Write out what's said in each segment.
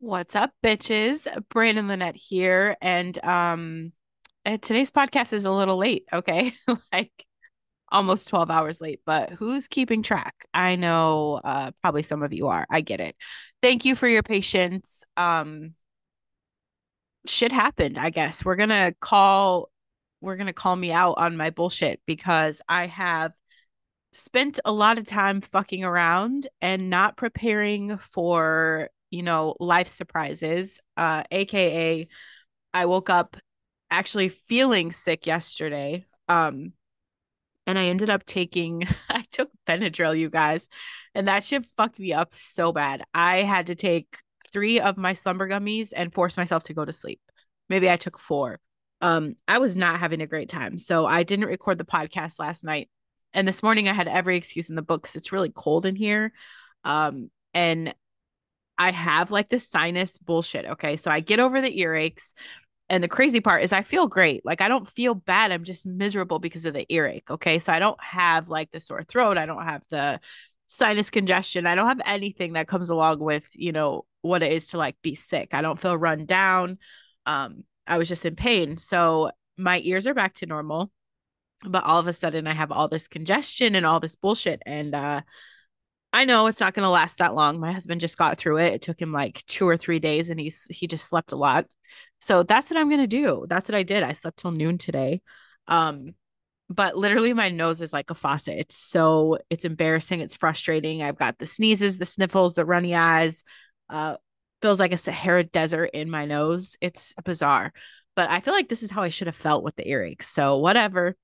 What's up, bitches? Brandon Lynette here, and today's podcast is a little late, okay? Like almost 12 hours late, but who's keeping track? I know probably some of you are. I get it. Thank you for your patience. Shit happened, I guess. We're gonna call me out on my bullshit because I have spent a lot of time fucking around and not preparing for, life surprises. AKA I woke up actually feeling sick yesterday. And I ended up taking I took Benadryl, you guys, and that shit fucked me up so bad. I had to take three of my slumber gummies and force myself to go to sleep. Maybe I took four. I was not having a great time. So I didn't record the podcast last night. And this morning I had every excuse in the book because it's really cold in here. And I have like this sinus bullshit. Okay. So I get over the earaches. And the crazy part is I feel great. Like I don't feel bad. I'm just miserable because of the earache. Okay. So I don't have like the sore throat. I don't have the sinus congestion. I don't have anything that comes along with, what it is to like be sick. I don't feel run down. I was just in pain. So my ears are back to normal. But all of a sudden I have all this congestion and all this bullshit. And I know it's not gonna last that long. My husband just got through it. It took him like 2 or 3 days and he just slept a lot. So that's what I'm gonna do. That's what I did. I slept till noon today. Um, but literally my nose is like a faucet. It's embarrassing, it's frustrating. I've got the sneezes, the sniffles, the runny eyes. Uh Feels like a Sahara desert in my nose. It's bizarre. But I feel like this is how I should have felt with the earaches. So whatever.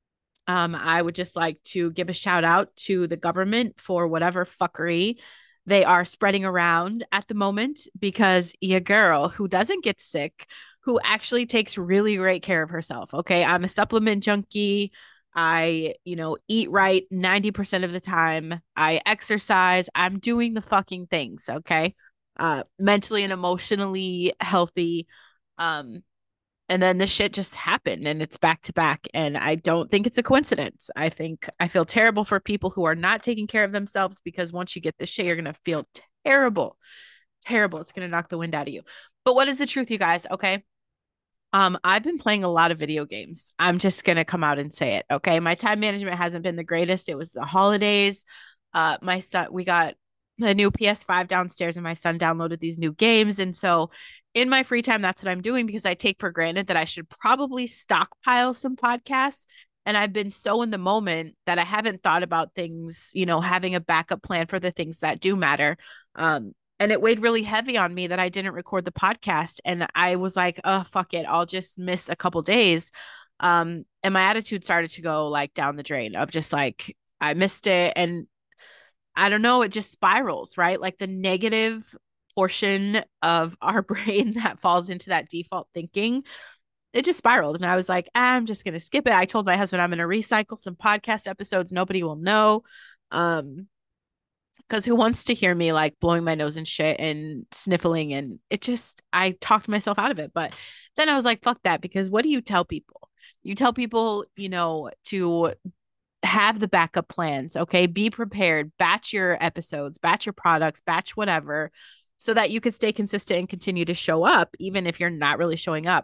I would just like to give a shout out to the government for whatever fuckery they are spreading around at the moment because your girl who doesn't get sick, who actually takes really great care of herself. Okay. I'm a supplement junkie. I, eat right 90% of the time. I exercise. I'm doing the fucking things. Okay. Mentally and emotionally healthy. Um, and then this shit just happened and it's back to back. And I don't think it's a coincidence. I feel terrible for people who are not taking care of themselves because once you get this shit, you're going to feel terrible. Terrible. It's going to knock the wind out of you. But what is the truth, you guys? Okay. I've been playing a lot of video games. I'm just gonna come out and say it. Okay. My time management hasn't been the greatest. It was the holidays. My son, we got a new PS5 downstairs, and my son downloaded these new games. And so in my free time, that's what I'm doing because I take for granted that I should probably stockpile some podcasts. And I've been so in the moment that I haven't thought about things, having a backup plan for the things that do matter. And it weighed really heavy on me that I didn't record the podcast. And I was like, oh, fuck it. I'll just miss a couple days. And my attitude started to go like down the drain of just like, I missed it. And I don't know, it just spirals, right? Like the negative portion of our brain that falls into that default thinking, it just spiraled. And I was like, I'm just going to skip it. I told my husband I'm going to recycle some podcast episodes. Nobody will know. Um, because who wants to hear me like blowing my nose and shit and sniffling? And I talked myself out of it. But then I was like, fuck that. Because what do you tell people? You tell people, to have the backup plans. Okay. Be prepared, batch your episodes, batch your products, batch whatever, so that you could stay consistent and continue to show up, even if you're not really showing up.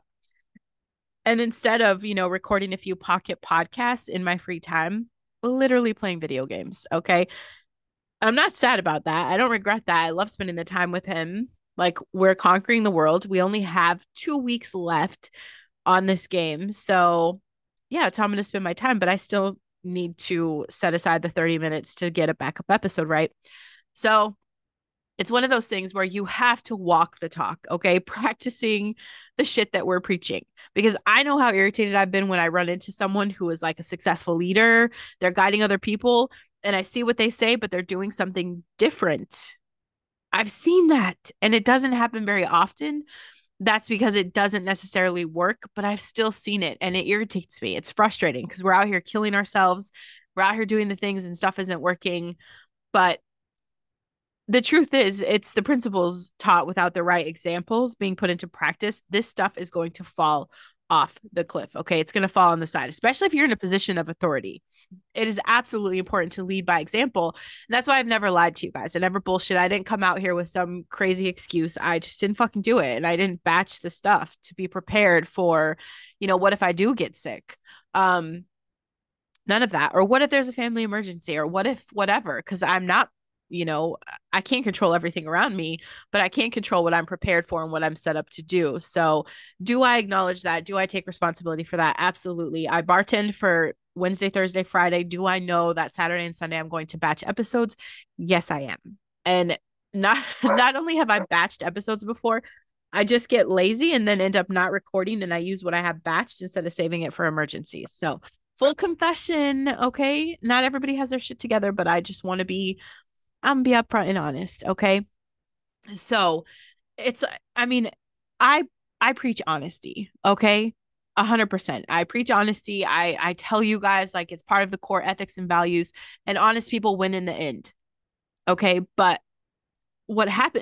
And instead of, recording a few pocket podcasts in my free time, literally playing video games. Okay. I'm not sad about that. I don't regret that. I love spending the time with him. Like we're conquering the world. We only have 2 weeks left on this game. So yeah, it's how I'm going to spend my time, but I still need to set aside the 30 minutes to get a backup episode, right? So it's one of those things where you have to walk the talk, okay? Practicing the shit that we're preaching. Because I know how irritated I've been when I run into someone who is like a successful leader, they're guiding other people, and I see what they say, but they're doing something different. I've seen that, and it doesn't happen very often. That's because it doesn't necessarily work, but I've still seen it, and it irritates me. It's frustrating because we're out here killing ourselves. We're out here doing the things, and stuff isn't working. But the truth is, it's the principles taught without the right examples being put into practice. This stuff is going to fall off the cliff. Okay. It's going to fall on the side, especially if you're in a position of authority. it is absolutely important to lead by example. And that's why I've never lied to you guys. I never bullshit. I didn't come out here with some crazy excuse. I just didn't fucking do it. And I didn't batch the stuff to be prepared for, what if I do get sick? Um, None of that. Or what if there's a family emergency? Or what if whatever? Because I'm not, you know, I can't control everything around me, but I can control what I'm prepared for and what I'm set up to do. So, do I acknowledge that? Do I take responsibility for that? Absolutely. I bartend for Wednesday, Thursday, Friday. Do I know that Saturday and Sunday I'm going to batch episodes? Yes, I am. And not not only have I batched episodes before, I just get lazy and then end up not recording and I use what I have batched instead of saving it for emergencies. So, full confession, okay? Not everybody has their shit together, but I just want to be I'm be upfront and honest, okay? So, it's I mean, I I preach honesty, okay? 100%. I preach honesty. I tell you guys like it's part of the core ethics and values and honest people win in the end. Okay? But what happened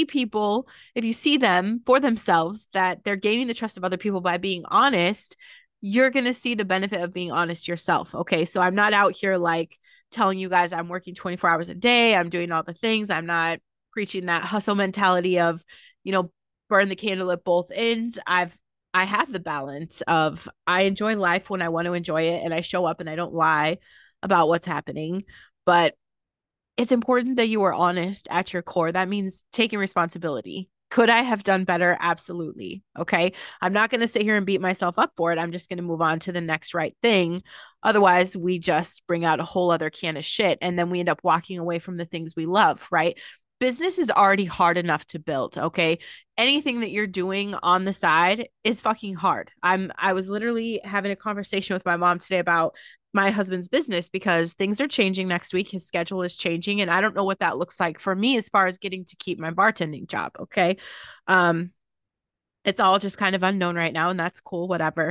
if you see them for themselves that they're gaining the trust of other people by being honest, you're going to see the benefit of being honest yourself. Okay, so I'm not out here like telling you guys I'm working 24 hours a day, I'm doing all the things, I'm not preaching that hustle mentality of, you know burn the candle at both ends. I have the balance of I enjoy life when I want to enjoy it and I show up and I don't lie about what's happening, but it's important that you are honest at your core. That means taking responsibility. Could I have done better? Absolutely. Okay. I'm not going to sit here and beat myself up for it. I'm just going to move on to the next right thing. Otherwise, we just bring out a whole other can of shit and then we end up walking away from the things we love, right? Business is already hard enough to build, okay? Anything that you're doing on the side is fucking hard. I was literally having a conversation with my mom today about my husband's business because things are changing next week. His schedule is changing, and I don't know what that looks like for me as far as getting to keep my bartending job. Okay. Um, it's all just kind of unknown right now, and that's cool, whatever.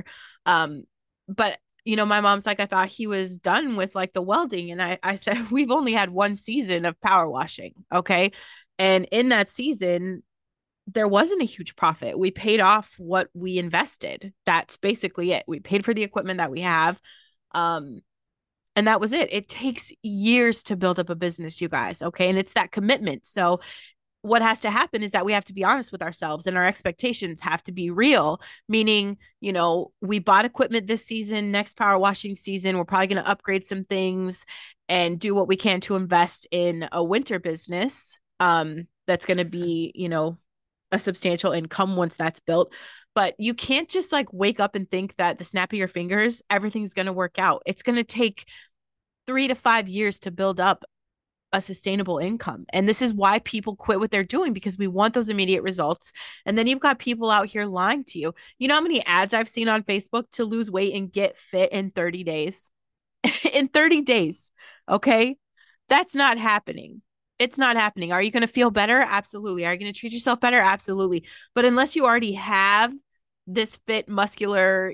But my mom's like, I thought he was done with like the welding. And I said, we've only had one season of power washing. Okay. And in that season, there wasn't a huge profit. We paid off what we invested. That's basically it. We paid for the equipment that we have. Um, and that was it. It takes years to build up a business, you guys. Okay. And it's that commitment. So, what has to happen is that we have to be honest with ourselves and our expectations have to be real, meaning, we bought equipment this season, next power washing season, we're probably going to upgrade some things and do what we can to invest in a winter business. That's going to be, a substantial income once that's built. But you can't just like wake up and think that the snap of your fingers, everything's going to work out. It's going to take 3 to 5 years to build up a sustainable income. And this is why people quit what they're doing because we want those immediate results. And then you've got people out here lying to you. You know how many ads I've seen on Facebook to lose weight and get fit in 30 days? In 30 days. Okay. That's not happening. It's not happening. Are you going to feel better? Absolutely. Are you going to treat yourself better? Absolutely. But unless you already have this fit, muscular,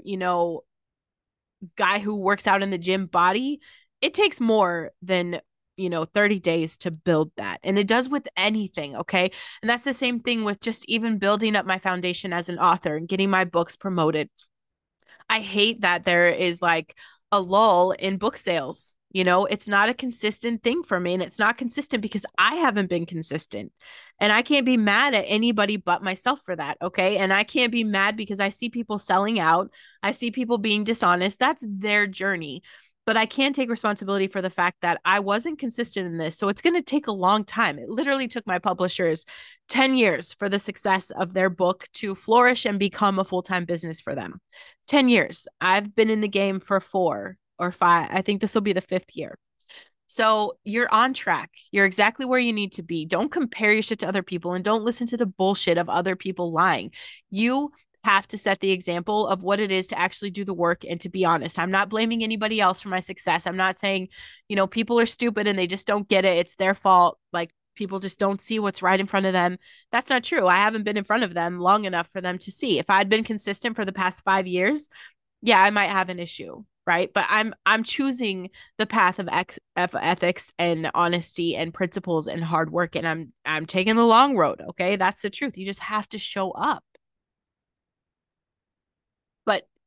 guy who works out in the gym body, it takes more than 30 days to build that. And it does with anything, okay? And that's the same thing with just even building up my foundation as an author and getting my books promoted. I hate that there is like a lull in book sales. It's not a consistent thing for me. And it's not consistent because I haven't been consistent. And I can't be mad at anybody but myself for that. Okay. And I can't be mad because I see people selling out. I see people being dishonest. That's their journey. But I can take responsibility for the fact that I wasn't consistent in this. So it's going to take a long time. It literally took my publishers 10 years for the success of their book to flourish and become a full time business for them. 10 years. I've been in the game for 4 or 5. I think this will be the 5th year. So you're on track. You're exactly where you need to be. Don't compare your shit to other people and don't listen to the bullshit of other people lying. You have to set the example of what it is to actually do the work and to be honest. I'm not blaming anybody else for my success. I'm not saying, people are stupid and they just don't get it. It's their fault. Like people just don't see what's right in front of them. That's not true. I haven't been in front of them long enough for them to see. If I'd been consistent for the past 5 years, yeah, I might have an issue, right? But I'm choosing the path of ethics and honesty and principles and hard work, and I'm taking the long road. Okay, that's the truth. You just have to show up. But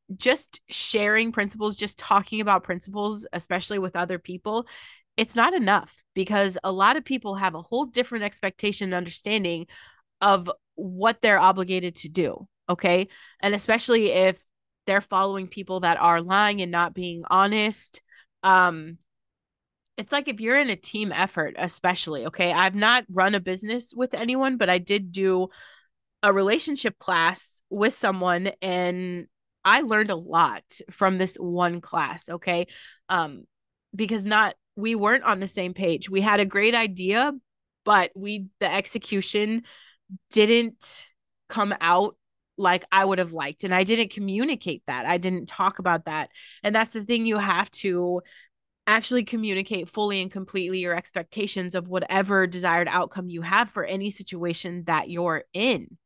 just sharing principles, just talking about principles, especially with other people, it's not enough because a lot of people have a whole different expectation and understanding of what they're obligated to do. Okay. And especially if they're following people that are lying and not being honest. Um, it's like if you're in a team effort, especially, okay. I've not run a business with anyone, but I did do a relationship class with someone and I learned a lot from this one class, okay? Um because not we weren't on the same page. We had a great idea, but the execution didn't come out like I would have liked and I didn't communicate that. I didn't talk about that. And that's the thing, you have to actually communicate fully and completely your expectations of whatever desired outcome you have for any situation that you're in.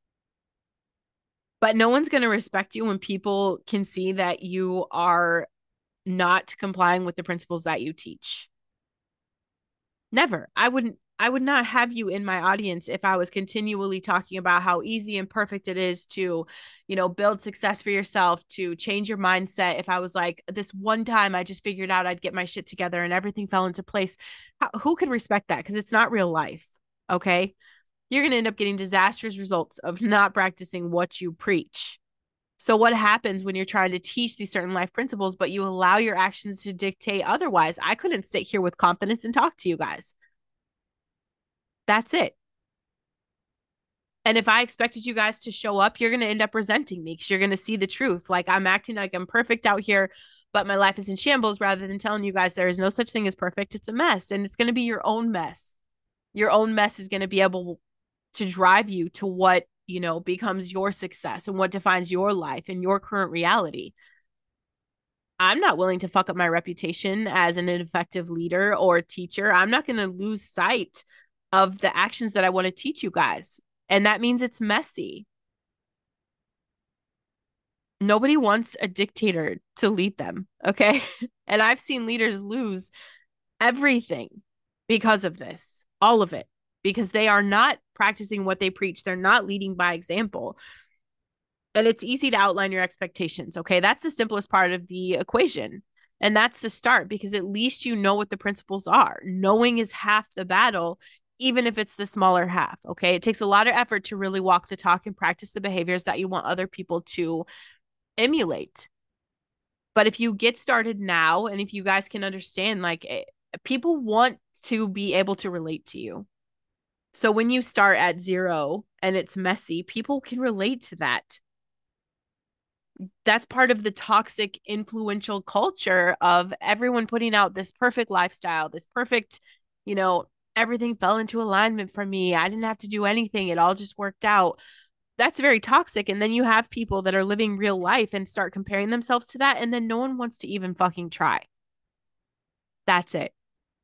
But no one's going to respect you when people can see that you are not complying with the principles that you teach. Never. I would not have you in my audience if I was continually talking about how easy and perfect it is to, build success for yourself, to change your mindset. If I was like, this one time I just figured out I'd get my shit together and everything fell into place. Who could respect that? Because it's not real life. Okay. You're going to end up getting disastrous results of not practicing what you preach. So, what happens when you're trying to teach these certain life principles, but you allow your actions to dictate otherwise? I couldn't sit here with confidence and talk to you guys. That's it. And if I expected you guys to show up, you're going to end up resenting me because you're going to see the truth. Like I'm acting like I'm perfect out here, but my life is in shambles rather than telling you guys there is no such thing as perfect. It's a mess and it's going to be your own mess. Your own mess is going to be able to drive you to what, becomes your success and what defines your life and your current reality. I'm not willing to fuck up my reputation as an effective leader or teacher. I'm not going to lose sight of the actions that I want to teach you guys. And that means it's messy. Nobody wants a dictator to lead them. Okay. And I've seen leaders lose everything because of this, all of it, because they are not practicing what they preach. They're not leading by example. And it's easy to outline your expectations. Okay. That's the simplest part of the equation. And that's the start because at least you know what the principles are. Knowing is half the battle, even if it's the smaller half. Okay. It takes a lot of effort to really walk the talk and practice the behaviors that you want other people to emulate. But if you get started now and if you guys can understand, like people want to be able to relate to you. So when you start at zero and it's messy, people can relate to that. That's part of the toxic influential culture of everyone putting out this perfect lifestyle, this perfect, you know, everything fell into alignment for me. I didn't have to do anything. It all just worked out. That's very toxic. And then you have people that are living real life and start comparing themselves to that. And then no one wants to even fucking try. That's it.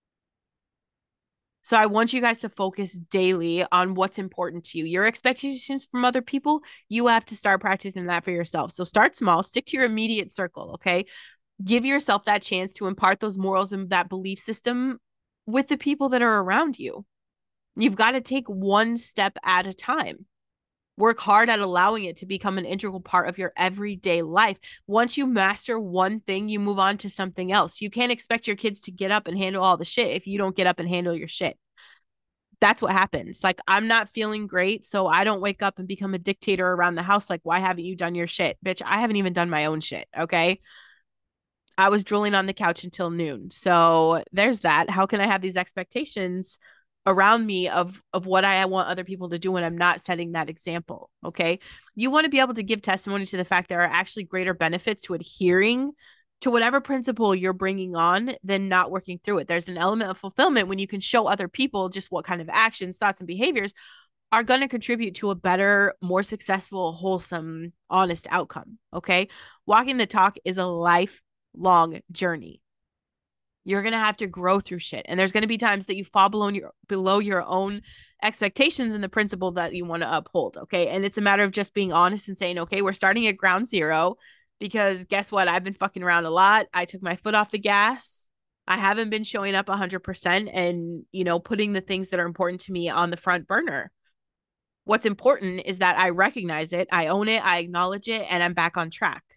So I want you guys to focus daily on what's important to you. Your expectations from other people, you have to start practicing that for yourself. So start small, stick to your immediate circle, okay? Give yourself that chance to impart those morals and that belief system with the people that are around you. You've got to take one step at a time. Work hard at allowing it to become an integral part of your everyday life. Once you master one thing, you move on to something else. You can't expect your kids to get up and handle all the shit if you don't get up and handle your shit. That's what happens. Like, I'm not feeling great, so I don't wake up and become a dictator around the house. Like, why haven't you done your shit? Bitch, I haven't even done my own shit. Okay. I was drooling on the couch until noon. So there's that. How can I have these expectations around me of what I want other people to do when I'm not setting that example? Okay. You want to be able to give testimony to the fact there are actually greater benefits to adhering to whatever principle you're bringing on than not working through it. There's an element of fulfillment when you can show other people just what kind of actions, thoughts, and behaviors are going to contribute to a better, more successful, wholesome, honest outcome. Okay. Walking the talk is a lifelong journey. You're going to have to grow through shit. And there's going to be times that you fall below your own expectations and the principle that you want to uphold. Okay. And it's a matter of just being honest and saying, okay, we're starting at ground zero because guess what? I've been fucking around a lot. I took my foot off the gas. I haven't been showing up 100% and, putting the things that are important to me on the front burner. What's important is that I recognize it, I own it, I acknowledge it, and I'm back on track.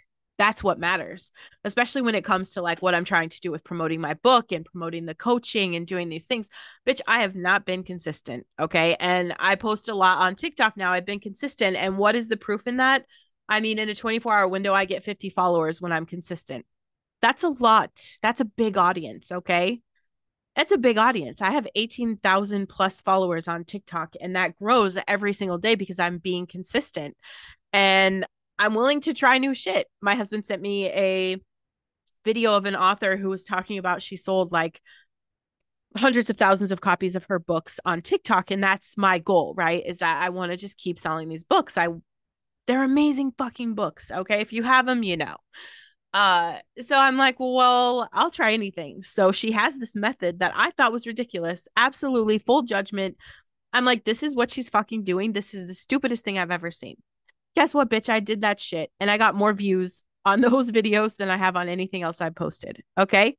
That's what matters, especially when it comes to like what I'm trying to do with promoting my book and promoting the coaching and doing these things. Bitch, I have not been consistent. Okay. And I post a lot on TikTok now. I've been consistent. And what is the proof in that? I mean, in a 24-hour window, I get 50 followers when I'm consistent. That's a lot. That's a big audience. Okay. That's a big audience. I have 18,000 plus followers on TikTok, and that grows every single day because I'm being consistent and I'm willing to try new shit. My husband sent me a video of an author who was talking about she sold like hundreds of thousands of copies of her books on TikTok. And that's my goal, right? Is that I want to just keep selling these books. They're amazing fucking books. Okay. If you have them, you know. So I'm like, well, I'll try anything. So she has this method that I thought was ridiculous, absolutely full judgment. I'm like, this is what she's fucking doing. This is the stupidest thing I've ever seen. Guess what, bitch? I did that shit and I got more views on those videos than I have on anything else I posted. Okay.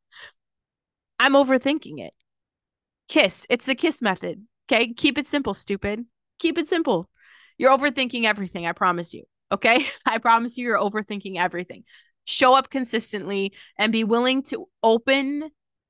I'm overthinking it. Kiss. It's the kiss method. Okay. Keep it simple, stupid. Keep it simple. You're overthinking everything. I promise you. Okay. I promise you, you're overthinking everything. Show up consistently and be willing to open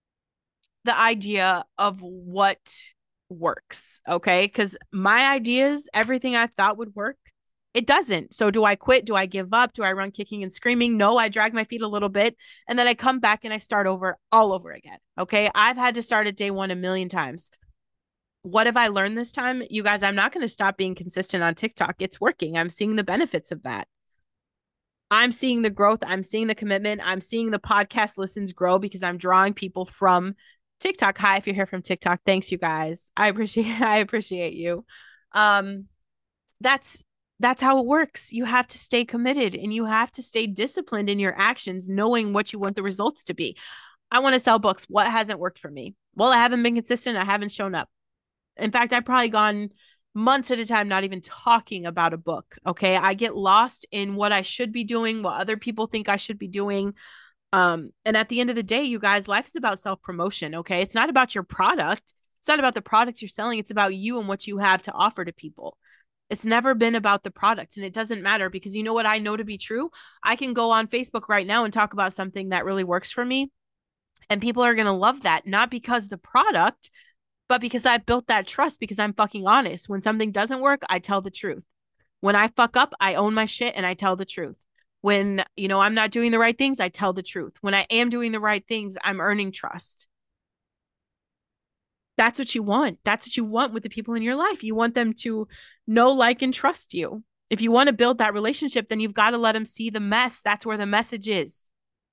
the idea of what works. Okay. Because my ideas, everything I thought would work, it doesn't. So do I quit? Do I give up? Do I run kicking and screaming? No, I drag my feet a little bit and then I come back and I start over all over again. Okay. I've had to start at day one a million times. What have I learned this time? You guys, I'm not going to stop being consistent on TikTok. It's working. I'm seeing the benefits of that. I'm seeing the growth. I'm seeing the commitment. I'm seeing the podcast listens grow because I'm drawing people from TikTok. Hi, if you're here from TikTok. Thanks, you guys. I appreciate you. Um, that's that's how it works. You have to stay committed and you have to stay disciplined in your actions, knowing what you want the results to be. I want to sell books. What hasn't worked for me? Well, I haven't been consistent. I haven't shown up. In fact, I've probably gone months at a time not even talking about a book. Okay. I get lost in what I should be doing, what other people think I should be doing. And at the end of the day, you guys, life is about self-promotion. Okay. It's not about your product. It's not about the product you're selling. It's about you and what you have to offer to people. It's never been about the product. And it doesn't matter because you know what I know to be true? I can go on Facebook right now and talk about something that really works for me. And people are going to love that, not because the product, but because I've built that trust because I'm fucking honest. When something doesn't work, I tell the truth. When I fuck up, I own my shit and I tell the truth. When, I'm not doing the right things, I tell the truth. When I am doing the right things, I'm earning trust. That's what you want. That's what you want with the people in your life. You want them to know, like, and trust you. If you want to build that relationship, then you've got to let them see the mess. That's where the message is.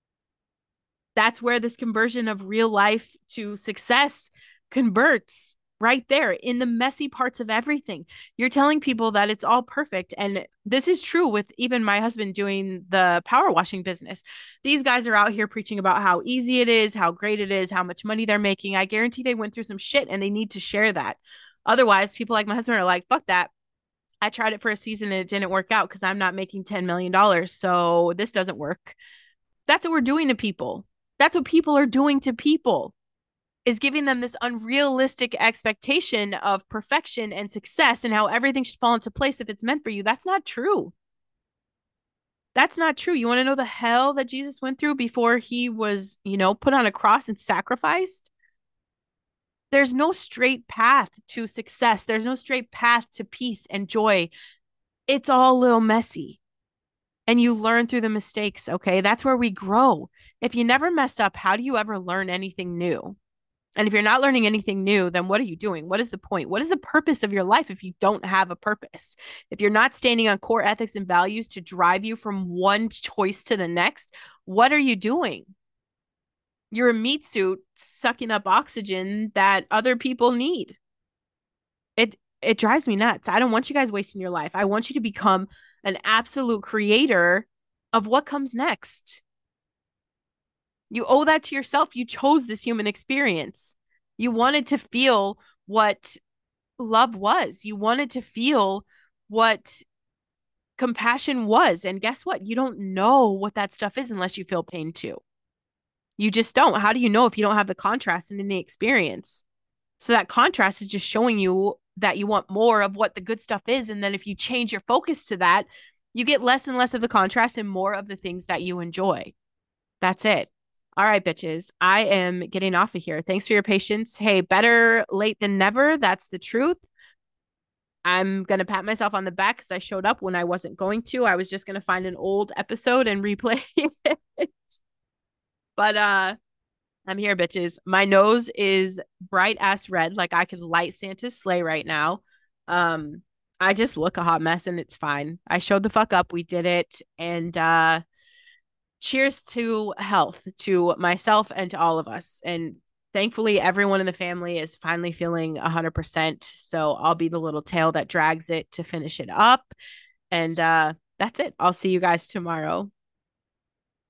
That's where this conversion of real life to success converts right there in the messy parts of everything. You're telling people that it's all perfect. And this is true with even my husband doing the power washing business. These guys are out here preaching about how easy it is, how great it is, how much money they're making. I guarantee they went through some shit and they need to share that. Otherwise, people like my husband are like, fuck that. I tried it for a season and it didn't work out because I'm not making $10 million. So this doesn't work. That's what we're doing to people. That's what people are doing to people, is giving them this unrealistic expectation of perfection and success and how everything should fall into place if it's meant for you. That's not true. That's not true. You want to know the hell that Jesus went through before he was, put on a cross and sacrificed? There's no straight path to success. There's no straight path to peace and joy. It's all a little messy. And you learn through the mistakes, okay? That's where we grow. If you never mess up, how do you ever learn anything new? And if you're not learning anything new, then what are you doing? What is the point? What is the purpose of your life if you don't have a purpose? If you're not standing on core ethics and values to drive you from one choice to the next, what are you doing? You're a meat suit sucking up oxygen that other people need. It drives me nuts. I don't want you guys wasting your life. I want you to become an absolute creator of what comes next. You owe that to yourself. You chose this human experience. You wanted to feel what love was. You wanted to feel what compassion was. And guess what? You don't know what that stuff is unless you feel pain too. You just don't. How do you know if you don't have the contrast in any experience? So that contrast is just showing you that you want more of what the good stuff is. And then if you change your focus to that, You get less and less of the contrast and more of the things that you enjoy. That's it. All right, bitches. I am getting off of here. Thanks for your patience. Hey, better late than never. That's the truth. I'm going to pat myself on the back because I showed up when I wasn't going to. I was just going to find an old episode and replay it. But I'm here, bitches. My nose is bright ass red, like I could light Santa's sleigh right now. Um, I just look a hot mess and it's fine. I showed the fuck up. We did it. And cheers to health to myself and to all of us. And thankfully, everyone in the family is finally feeling 100%. So I'll be the little tail that drags it to finish it up. And that's it. I'll see you guys tomorrow.